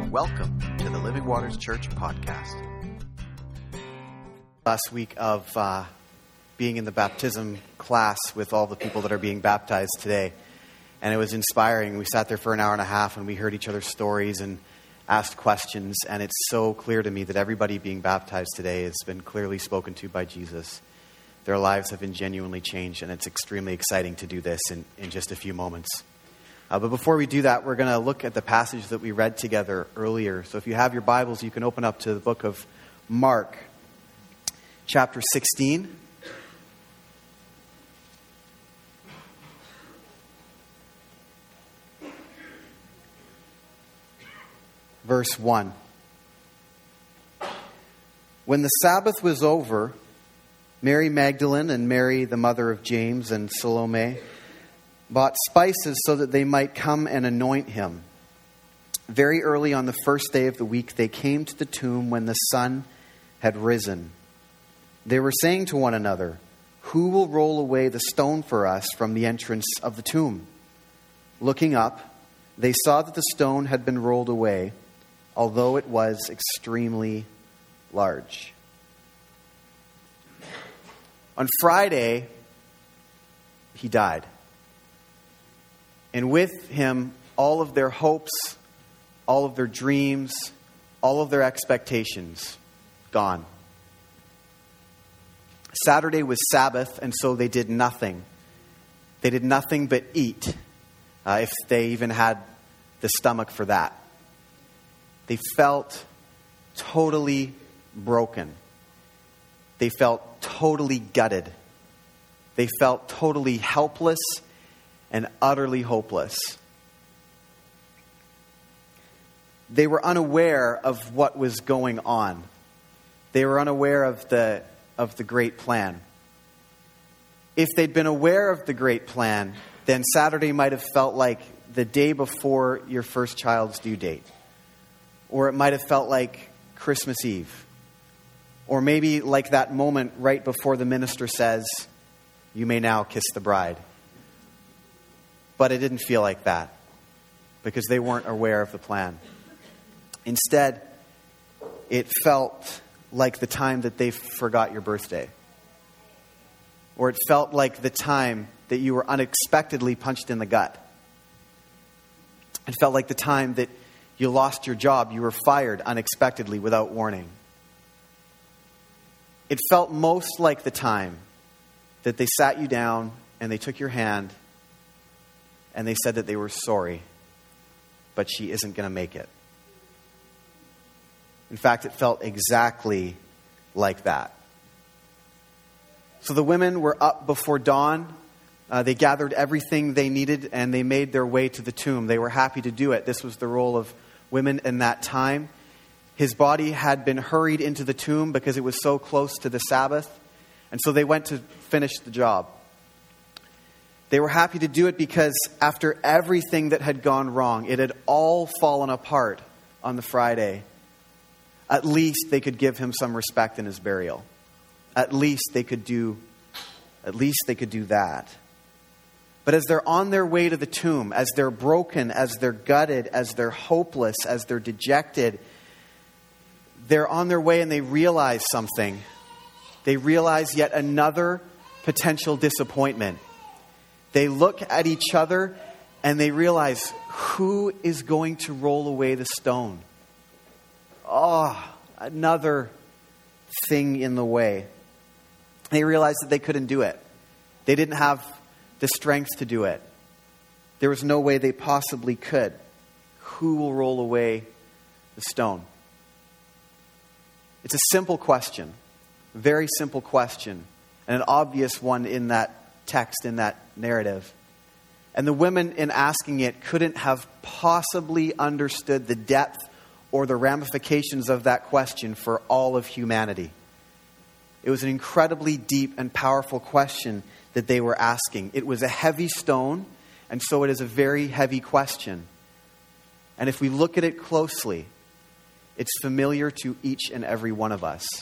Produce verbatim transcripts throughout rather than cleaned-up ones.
Welcome to the Living Waters Church podcast. Last week of uh, being in the baptism class with all the people that are being baptized today. And it was inspiring. We sat there for an hour and a half and we heard each other's stories and asked questions. And it's so clear to me that everybody being baptized today has been clearly spoken to by Jesus. Their lives have been genuinely changed, and it's extremely exciting to do this in, in just a few moments. Uh, but before we do that, we're going to look at the passage that we read together earlier. So if you have your Bibles, you can open up to the book of Mark, chapter sixteen. Verse one. When the Sabbath was over, Mary Magdalene and Mary, the mother of James, and Salome bought spices so that they might come and anoint him. Very early on the first day of the week, they came to the tomb when the sun had risen. They were saying to one another, "Who will roll away the stone for us from the entrance of the tomb?" Looking up, they saw that the stone had been rolled away, although it was extremely large. On Friday, he died. And with him, all of their hopes, all of their dreams, all of their expectations, gone. Saturday was Sabbath, and so they did nothing. They did nothing but eat, uh, if they even had the stomach for that. They felt totally broken. They felt totally gutted. They felt totally helpless and utterly hopeless. They were unaware of what was going on. They were unaware of the of the great plan. If they'd been aware of the great plan, then Saturday might have felt like the day before your first child's due date. Or it might have felt like Christmas Eve. Or maybe like that moment right before the minister says, "You may now kiss the bride." But it didn't feel like that because they weren't aware of the plan. Instead, it felt like the time that they forgot your birthday. Or it felt like the time that you were unexpectedly punched in the gut. It felt like the time that you lost your job, you were fired unexpectedly without warning. It felt most like the time that they sat you down and they took your hand and they said that they were sorry, but she isn't going to make it. In fact, it felt exactly like that. So the women were up before dawn. Uh, they gathered everything they needed and they made their way to the tomb. They were happy to do it. This was the role of women in that time. His body had been hurried into the tomb because it was so close to the Sabbath. And so they went to finish the job. They were happy to do it because after everything that had gone wrong, it had all fallen apart on the Friday. At least they could give him some respect in his burial. At least they could do, at least they could do that. But as they're on their way to the tomb, as they're broken, as they're gutted, as they're hopeless, as they're dejected, they're on their way and they realize something. They realize yet another potential disappointment. They look at each other and they realize, who is going to roll away the stone? Oh, another thing in the way. They realized that they couldn't do it. They didn't have the strength to do it. There was no way they possibly could. Who will roll away the stone? It's a simple question, a very simple question, and an obvious one in that text, in that narrative. And the women in asking it couldn't have possibly understood the depth or the ramifications of that question for all of humanity. It was an incredibly deep and powerful question that they were asking. It was a heavy stone, and so it is a very heavy question. And if we look at it closely, it's familiar to each and every one of us.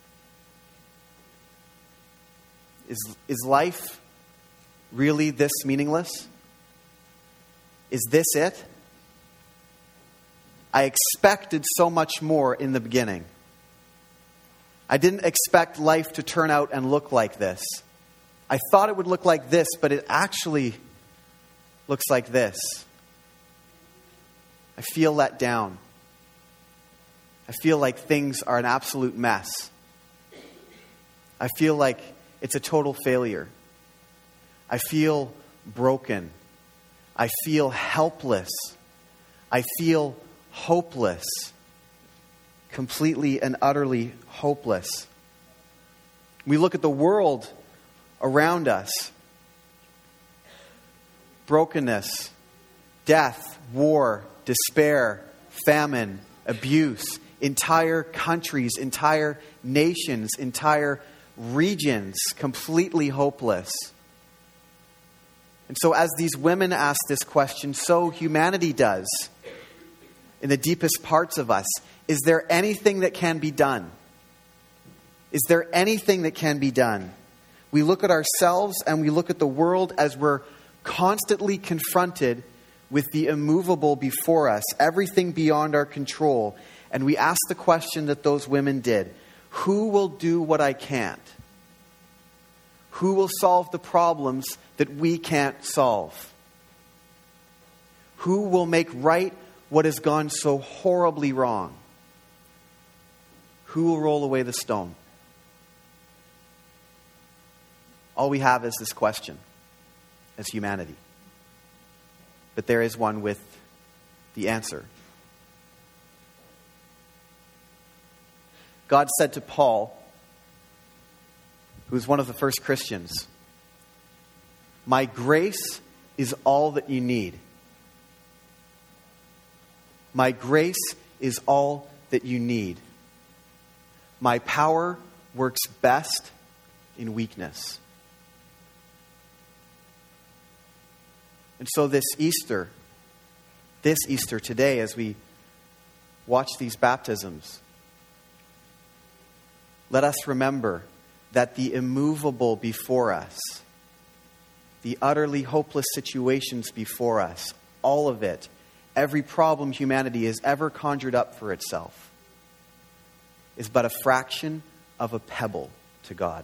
Is, is life really this meaningless? Is this it? I expected so much more in the beginning. I didn't expect life to turn out and look like this. I thought it would look like this, but it actually looks like this. I feel let down. I feel like things are an absolute mess. I feel like it's a total failure. I feel broken. I feel helpless. I feel hopeless. Completely and utterly hopeless. We look at the world around us. Brokenness, death, war, despair, famine, abuse, entire countries, entire nations, entire regions completely hopeless. And so as these women ask this question, so humanity does in the deepest parts of us. Is there anything that can be done? Is there anything that can be done? We look at ourselves and we look at the world as we're constantly confronted with the immovable before us, everything beyond our control. And we ask the question that those women did: who will do what I can't? Who will solve the problems that we can't solve? Who will make right what has gone so horribly wrong? Who will roll away the stone? All we have is this question as humanity. But there is one with the answer. God said to Paul, who was one of the first Christians, "My grace is all that you need. My grace is all that you need. My power works best in weakness." And so this Easter, this Easter today, as we watch these baptisms, let us remember that the immovable before us, the utterly hopeless situations before us, all of it, every problem humanity has ever conjured up for itself, is but a fraction of a pebble to God.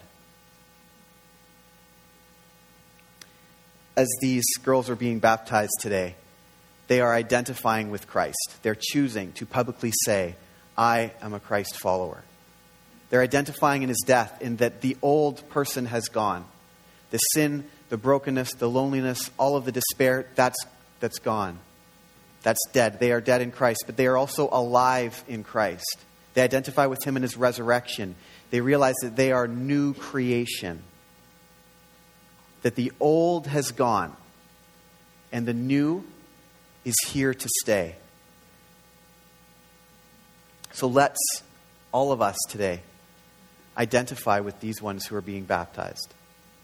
As these girls are being baptized today, they are identifying with Christ. They're choosing to publicly say, "I am a Christ follower." They're identifying in his death, in that the old person has gone. The sin, the brokenness, the loneliness, all of the despair, that's, that's gone. That's dead. They are dead in Christ, but they are also alive in Christ. They identify with him in his resurrection. They realize that they are new creation. That the old has gone and the new is here to stay. So let's, all of us today, identify with these ones who are being baptized.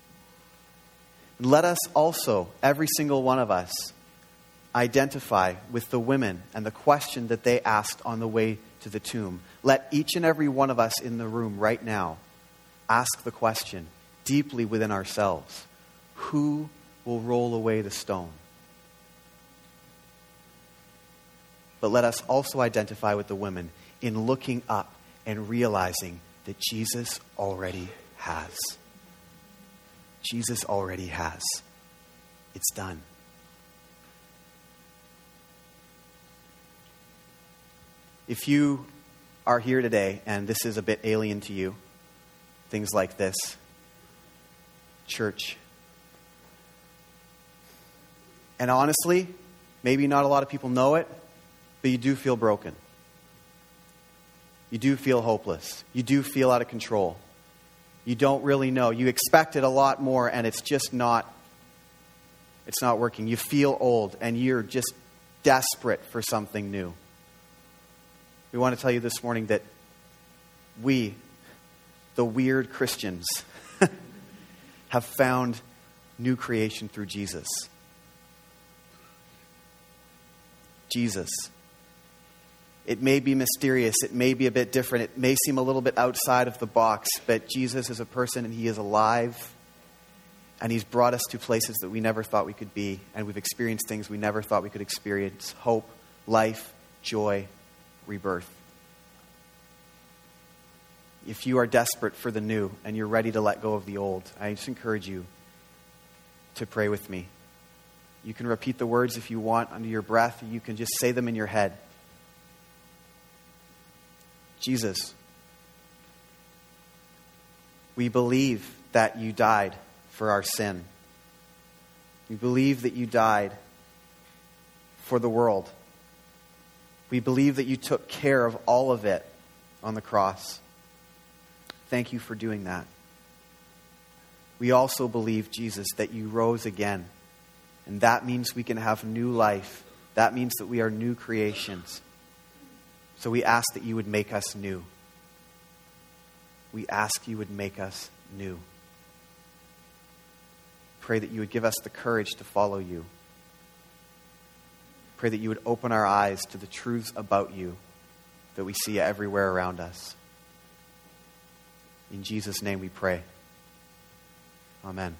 Let us also, every single one of us, identify with the women and the question that they asked on the way to the tomb. Let each and every one of us in the room right now ask the question deeply within ourselves: who will roll away the stone? But let us also identify with the women in looking up and realizing that Jesus already has. Jesus already has. It's done. If you are here today and this is a bit alien to you, things like this, church, and honestly, maybe not a lot of people know it, but you do feel broken. You do feel hopeless. You do feel out of control. You don't really know. You expected a lot more and it's just not, it's not working. You feel old and you're just desperate for something new. We want to tell you this morning that we, the weird Christians, have found new creation through Jesus. Jesus. It may be mysterious. It may be a bit different. It may seem a little bit outside of the box, but Jesus is a person and he is alive. And he's brought us to places that we never thought we could be. And we've experienced things we never thought we could experience. Hope, life, joy, rebirth. If you are desperate for the new and you're ready to let go of the old, I just encourage you to pray with me. You can repeat the words if you want under your breath, or you can just say them in your head. Jesus, we believe that you died for our sin. We believe that you died for the world. We believe that you took care of all of it on the cross. Thank you for doing that. We also believe, Jesus, that you rose again. And that means we can have new life. That means that we are new creations. So we ask that you would make us new. We ask you would make us new. Pray that you would give us the courage to follow you. Pray that you would open our eyes to the truths about you that we see everywhere around us. In Jesus' name we pray. Amen.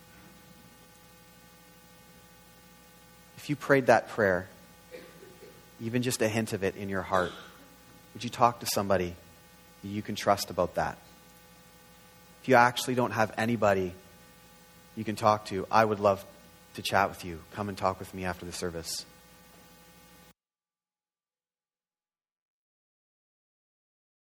If you prayed that prayer, even just a hint of it in your heart, would you talk to somebody that you can trust about that? If you actually don't have anybody you can talk to, I would love to chat with you. Come and talk with me after the service.